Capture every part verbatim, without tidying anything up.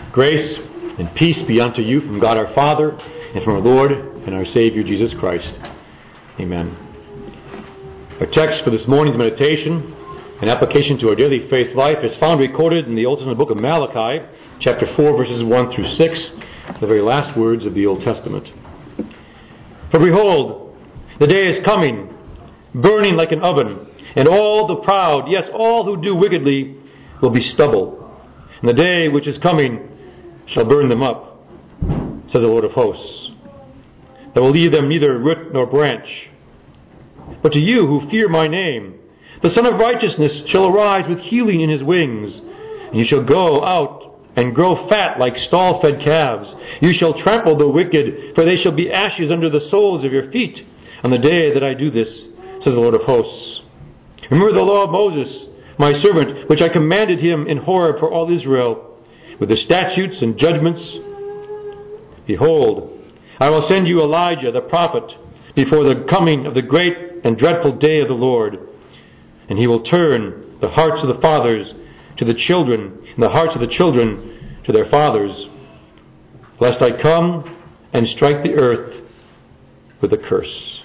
Grace and peace be unto you from God our Father and from our Lord and our Savior Jesus Christ. Amen. Our text for this morning's meditation and application to our daily faith life is found recorded in the Old Testament book of Malachi, chapter four, verses one through six, the very last words of the Old Testament. For behold, the day is coming, burning like an oven, and all the proud, yes, all who do wickedly, will be stubble. And the day which is coming shall burn them up, says the Lord of hosts. That will leave them neither root nor branch. But to you who fear my name, the Son of Righteousness shall arise with healing in his wings, and you shall go out and grow fat like stall-fed calves. You shall trample the wicked, for they shall be ashes under the soles of your feet on the day that I do this, says the Lord of hosts. Remember the law of Moses, my servant, which I commanded him in Horeb for all Israel, with the statutes and judgments. Behold, I will send you Elijah the prophet before the coming of the great and dreadful day of the Lord. And he will turn the hearts of the fathers to the children, and the hearts of the children to their fathers, lest I come and strike the earth with a curse.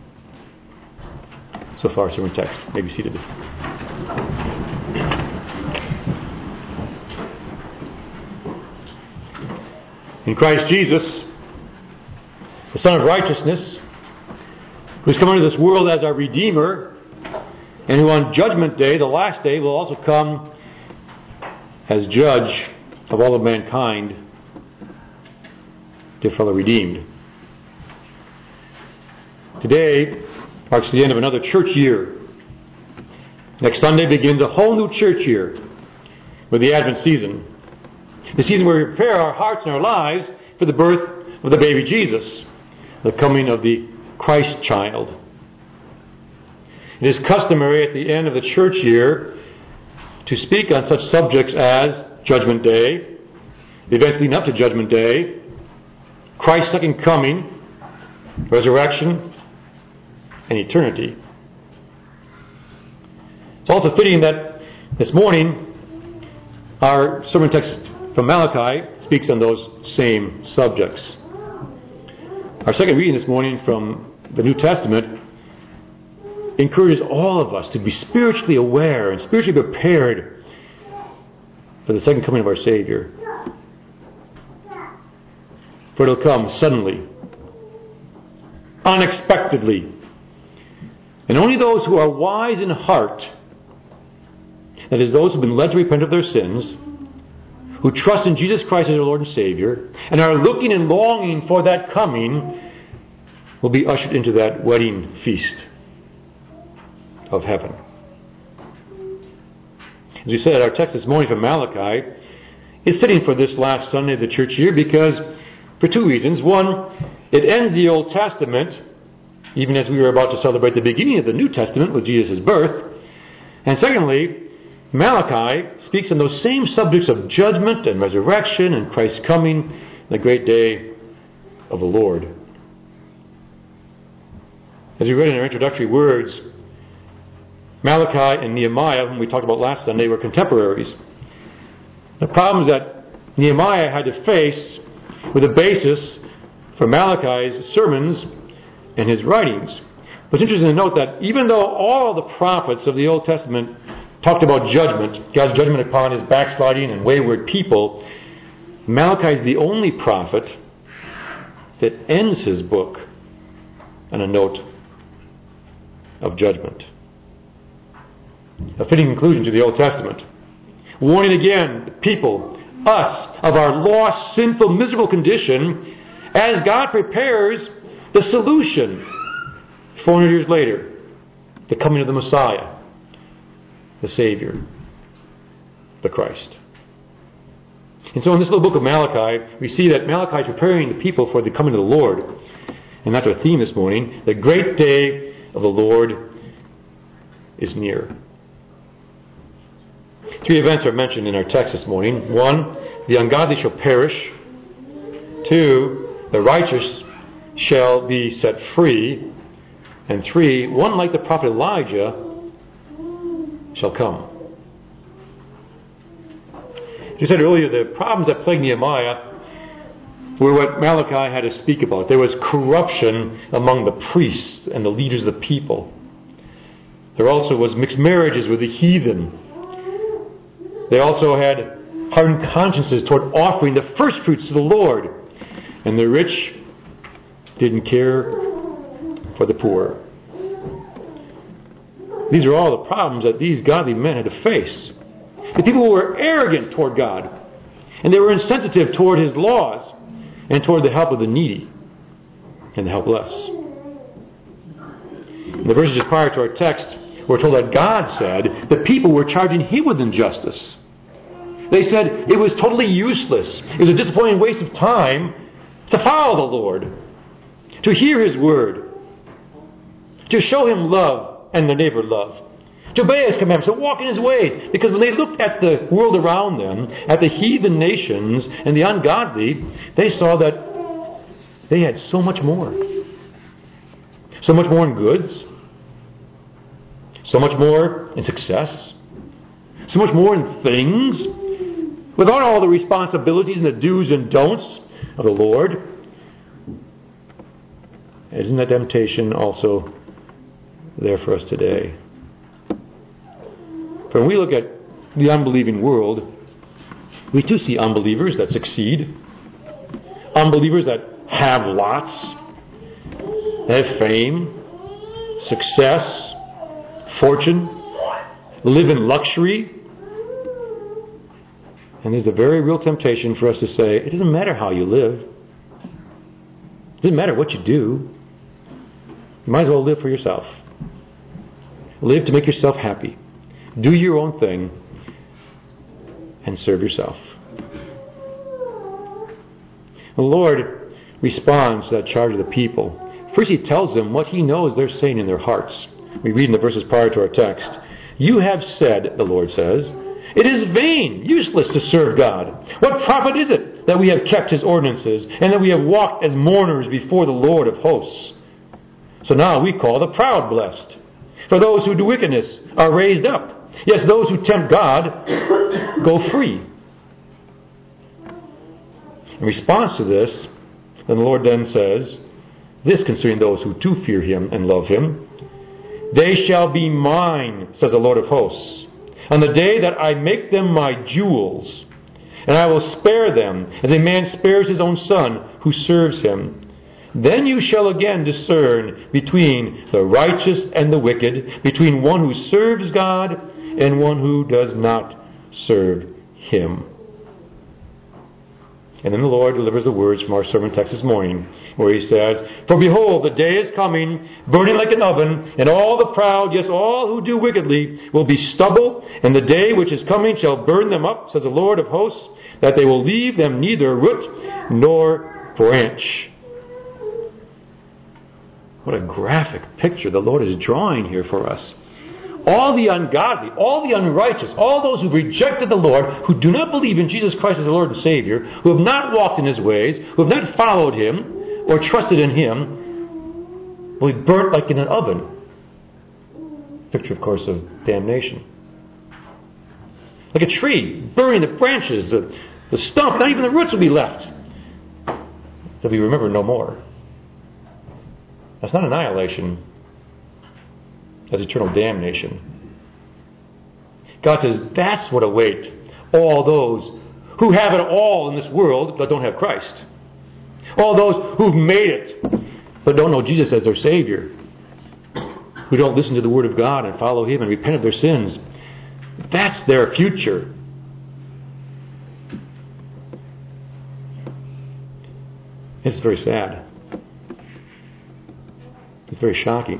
So far, sermon text. You may be seated. In Christ Jesus, the Son of Righteousness, who's come into this world as our Redeemer, and who on Judgment Day, the last day, will also come as Judge of all of mankind, dear fellow redeemed. Today marks the end of another church year. Next Sunday begins a whole new church year with the Advent season. The season where we prepare our hearts and our lives for the birth of the baby Jesus, the coming of the Christ child. It is customary at the end of the church year to speak on such subjects as Judgment Day, the events leading up to Judgment Day, Christ's second coming, resurrection, and eternity. It's also fitting that this morning our sermon text from Malachi speaks on those same subjects. Our second reading this morning from the New Testament encourages all of us to be spiritually aware and spiritually prepared for the second coming of our Savior. For it will come suddenly, unexpectedly, and only those who are wise in heart, that is, those who have been led to repent of their sins, who trust in Jesus Christ as their Lord and Savior, and are looking and longing for that coming, will be ushered into that wedding feast of heaven. As we said, our text this morning from Malachi is fitting for this last Sunday of the church year because, for two reasons. One, it ends the Old Testament, even as we were about to celebrate the beginning of the New Testament with Jesus' birth. And secondly, Malachi speaks on those same subjects of judgment and resurrection and Christ's coming, the great day of the Lord. As we read in our introductory words, Malachi and Nehemiah, whom we talked about last Sunday, were contemporaries. The problems that Nehemiah had to face were the basis for Malachi's sermons and his writings. But it's interesting to note that even though all the prophets of the Old Testament talked about judgment, God's judgment upon his backsliding and wayward people, Malachi is the only prophet that ends his book on a note of judgment. A fitting conclusion to the Old Testament. Warning again the people, us, of our lost, sinful, miserable condition as God prepares the solution four hundred years later, the coming of the Messiah, the Savior, the Christ. And so in this little book of Malachi, we see that Malachi is preparing the people for the coming of the Lord. And that's our theme this morning. The great day of the Lord is near. Three events are mentioned in our text this morning. One, the ungodly shall perish. Two, the righteous shall be set free. And three, one like the prophet Elijah shall come. As you said earlier, the problems that plagued Nehemiah were what Malachi had to speak about. There was corruption among the priests and the leaders of the people. There also was mixed marriages with the heathen. They also had hardened consciences toward offering the first fruits to the Lord. And the rich didn't care for the poor. These are all the problems that these godly men had to face. The people were arrogant toward God. And they were insensitive toward His laws and toward the help of the needy and the helpless. In the verses just prior to our text, we're told that God said the people were charging Him with injustice. They said it was totally useless. It was a disappointing waste of time to follow the Lord, to hear His word, to show Him love and the neighbor love, to obey His commandments, to walk in His ways. Because when they looked at the world around them, at the heathen nations and the ungodly, they saw that they had so much more. So much more in goods, so much more in success, so much more in things, without all the responsibilities and the do's and don'ts of the Lord. Isn't that temptation also there for us today? But when we look at the unbelieving world, we do see unbelievers that succeed, unbelievers that have lots, that have fame, success, fortune, live in luxury. And there's a very real temptation for us to say, it doesn't matter how you live. It doesn't matter what you do. You might as well live for yourself. Live to make yourself happy. Do your own thing and serve yourself. The Lord responds to that charge of the people. First He tells them what He knows they're saying in their hearts. We read in the verses prior to our text. You have said, the Lord says, it is vain, useless to serve God. What profit is it that we have kept His ordinances and that we have walked as mourners before the Lord of hosts? So now we call the proud blessed. For those who do wickedness are raised up. Yes, those who tempt God go free. In response to this, then the Lord then says, this concerning those who do fear Him and love Him, they shall be mine, says the Lord of hosts, on the day that I make them my jewels, and I will spare them as a man spares his own son who serves him. Then you shall again discern between the righteous and the wicked, between one who serves God and one who does not serve Him. And then the Lord delivers the words from our sermon text this morning, where He says, for behold, the day is coming, burning like an oven, and all the proud, yes, all who do wickedly, will be stubble, and the day which is coming shall burn them up, says the Lord of hosts, that they will leave them neither root nor branch. What a graphic picture the Lord is drawing here for us. All the ungodly, all the unrighteous, all those who rejected the Lord, who do not believe in Jesus Christ as the Lord and Savior, who have not walked in His ways, who have not followed Him or trusted in Him, will be burnt like in an oven. Picture, of course, of damnation. Like a tree, burning the branches, the, the stump, not even the roots will be left. They'll be remembered no more. That's not annihilation. That's eternal damnation. God says that's what await all those who have it all in this world but don't have Christ. All those who've made it but don't know Jesus as their Savior. Who don't listen to the Word of God and follow Him and repent of their sins. That's their future. It's very sad. It's very shocking.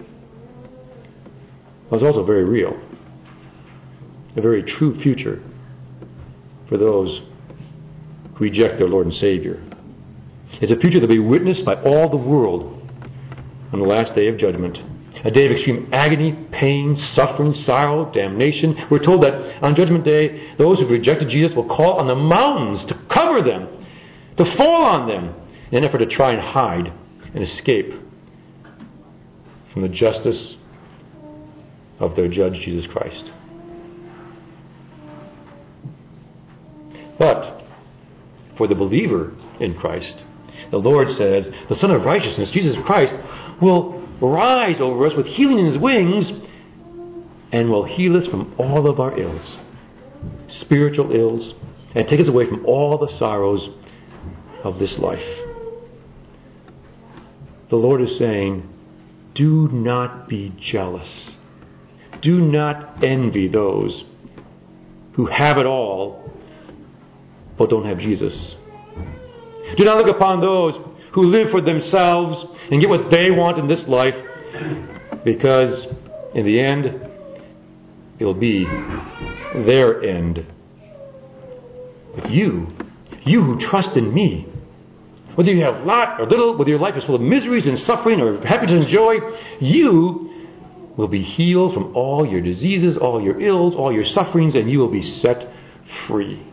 But it's also very real. A very true future for those who reject their Lord and Savior. It's a future that will be witnessed by all the world on the last day of judgment. A day of extreme agony, pain, suffering, sorrow, damnation. We're told that on Judgment Day, those who rejected Jesus will call on the mountains to cover them, to fall on them, in an effort to try and hide and escape from the justice of their judge, Jesus Christ. But for the believer in Christ, the Lord says, the Son of Righteousness, Jesus Christ, will rise over us with healing in His wings and will heal us from all of our ills, spiritual ills, and take us away from all the sorrows of this life. The Lord is saying, do not be jealous. Do not envy those who have it all but don't have Jesus. Do not look upon those who live for themselves and get what they want in this life, because in the end, it'll be their end. But you, you who trust in me, whether you have lot or little, whether your life is full of miseries and suffering or happiness and joy, you will be healed from all your diseases, all your ills, all your sufferings, and you will be set free.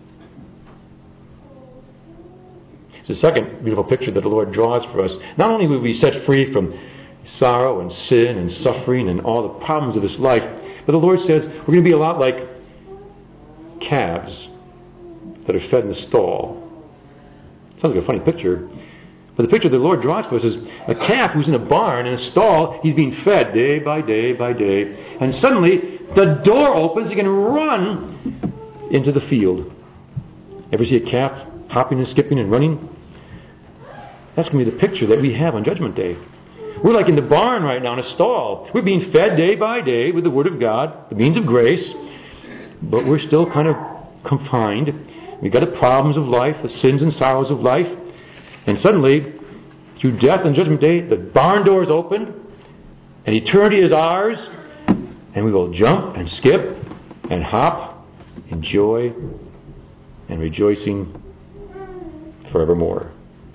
It's the second beautiful picture that the Lord draws for us. Not only will we be set free from sorrow and sin and suffering and all the problems of this life, but the Lord says we're going to be a lot like calves that are fed in the stall. Sounds like a funny picture. But the picture the Lord draws for us is a calf who's in a barn, in a stall. He's being fed day by day by day. And suddenly, the door opens. He can run into the field. Ever see a calf hopping and skipping and running? That's going to be the picture that we have on Judgment Day. We're like in the barn right now, in a stall. We're being fed day by day with the Word of God, the means of grace. But we're still kind of confined. We've got the problems of life, the sins and sorrows of life. And suddenly, through death and Judgment Day, the barn doors open, and eternity is ours, and we will jump and skip and hop in joy and rejoicing forevermore.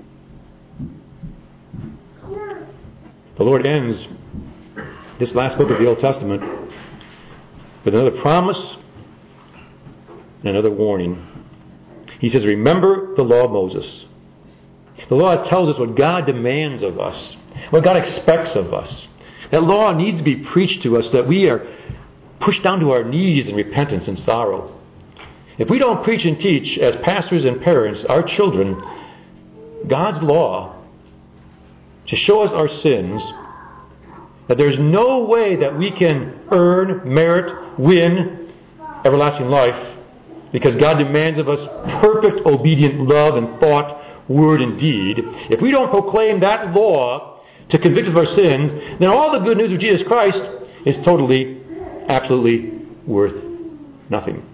The Lord ends this last book of the Old Testament with another promise and another warning. He says, remember the law of Moses. The law tells us what God demands of us, what God expects of us. That law needs to be preached to us, that we are pushed down to our knees in repentance and sorrow. If we don't preach and teach as pastors and parents, our children, God's law, to show us our sins, that there's no way that we can earn, merit, win everlasting life, because God demands of us perfect, obedient love and thought, word and deed. If we don't proclaim that law to convict us of our sins, then all the good news of Jesus Christ is totally, absolutely worth nothing.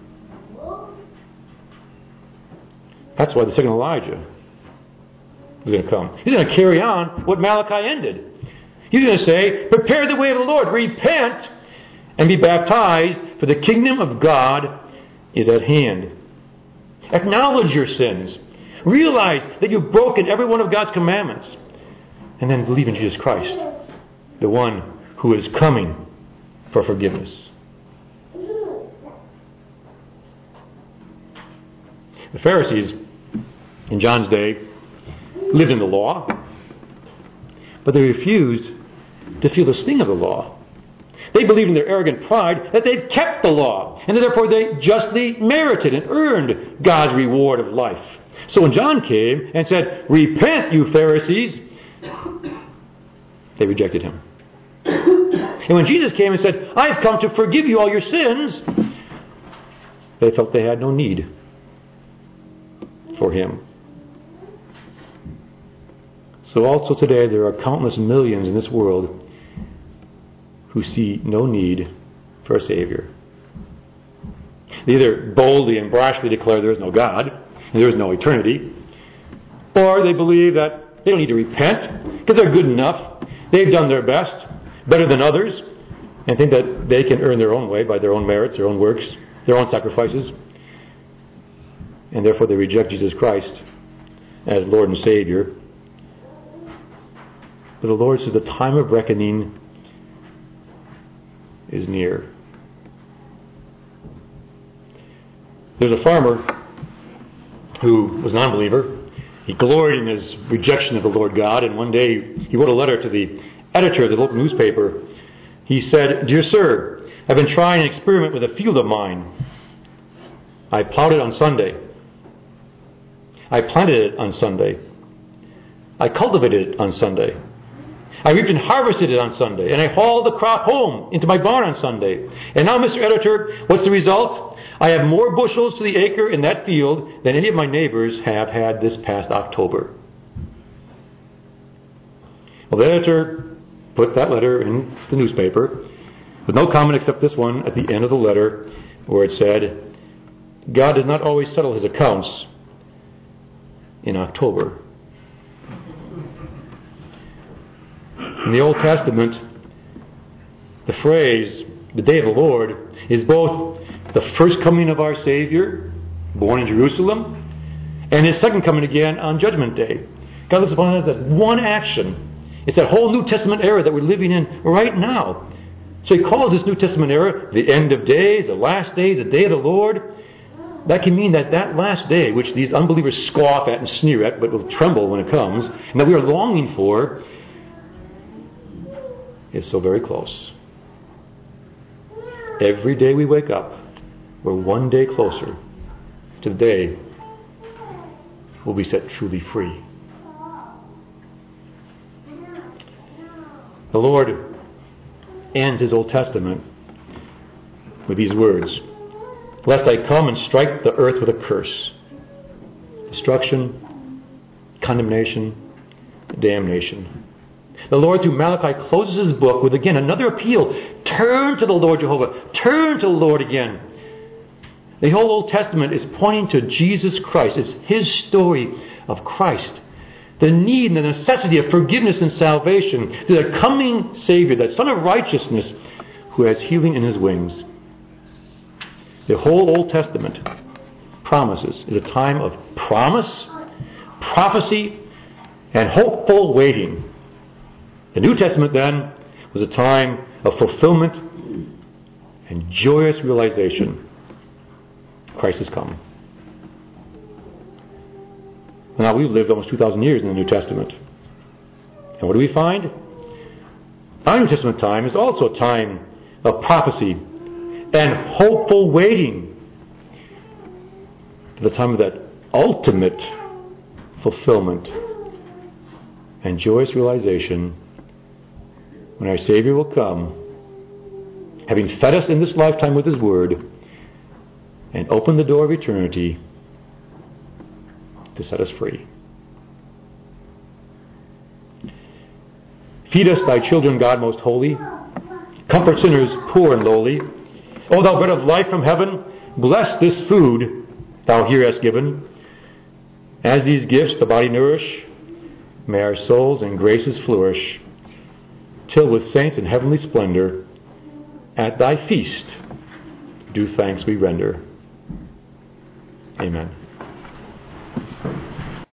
That's why the second Elijah is going to come. He's going to carry on what Malachi ended. He's going to say, prepare the way of the Lord, repent and be baptized, for the kingdom of God is at hand. Acknowledge your sins. Realize that you've broken every one of God's commandments. And then believe in Jesus Christ, the one who is coming for forgiveness. The Pharisees in John's day lived in the law, but they refused to feel the sting of the law. They believed in their arrogant pride that they'd kept the law, and that therefore they justly merited and earned God's reward of life. So when John came and said, repent, you Pharisees, they rejected him. And when Jesus came and said, I've come to forgive you all your sins, they felt they had no need for him. So also today there are countless millions in this world who see no need for a Savior. They either boldly and brashly declare there is no God and there is no eternity, or they believe that they don't need to repent because they're good enough. They've done their best, better than others, and think that they can earn their own way by their own merits, their own works, their own sacrifices. And therefore they reject Jesus Christ as Lord and Savior. But the Lord says the time of reckoning is near. There's a farmer who was a non-believer. He gloried in his rejection of the Lord God, and one day he wrote a letter to the editor of the local newspaper. He said, Dear sir, I've been trying an experiment with a field of mine. I plowed it on Sunday. I planted it on Sunday. I cultivated it on Sunday. I reaped and harvested it on Sunday. And I hauled the crop home into my barn on Sunday. And now, Mister Editor, what's the result? I have more bushels to the acre in that field than any of my neighbors have had this past October. Well, the editor put that letter in the newspaper with no comment except this one at the end of the letter where it said, God does not always settle his accounts in October. In the Old Testament, the phrase, the day of the Lord, is both the first coming of our Savior, born in Jerusalem, and his second coming again on Judgment Day. God looks upon it as that one action. It's that whole New Testament era that we're living in right now. So he calls this New Testament era the end of days, the last days, the day of the Lord. That can mean that that last day, which these unbelievers scoff at and sneer at, but will tremble when it comes, and that we are longing for, is so very close. Every day we wake up, we're one day closer to the day we'll be set truly free. The Lord ends his Old Testament with these words, lest I come and strike the earth with a curse. Destruction, condemnation, damnation. The Lord through Malachi closes his book with again another appeal. Turn to the Lord Jehovah. Turn to the Lord again. The whole Old Testament is pointing to Jesus Christ. It's his story of Christ. The need and the necessity of forgiveness and salvation, to the coming Savior, that Son of Righteousness, who has healing in his wings. The whole Old Testament promises is a time of promise, prophecy, and hopeful waiting. The New Testament, then, was a time of fulfillment and joyous realization. Christ has come. Now, we've lived almost two thousand years in the New Testament. And what do we find? Our New Testament time is also a time of prophecy and hopeful waiting for the time of that ultimate fulfillment and joyous realization when our Savior will come, having fed us in this lifetime with his word, and open the door of eternity to set us free. Feed us, thy children, God most holy. Comfort sinners poor and lowly. O thou bread of life from heaven, bless this food thou here hast given. As these gifts the body nourish, may our souls and graces flourish, till with saints in heavenly splendor, at thy feast due thanks we render. Amen.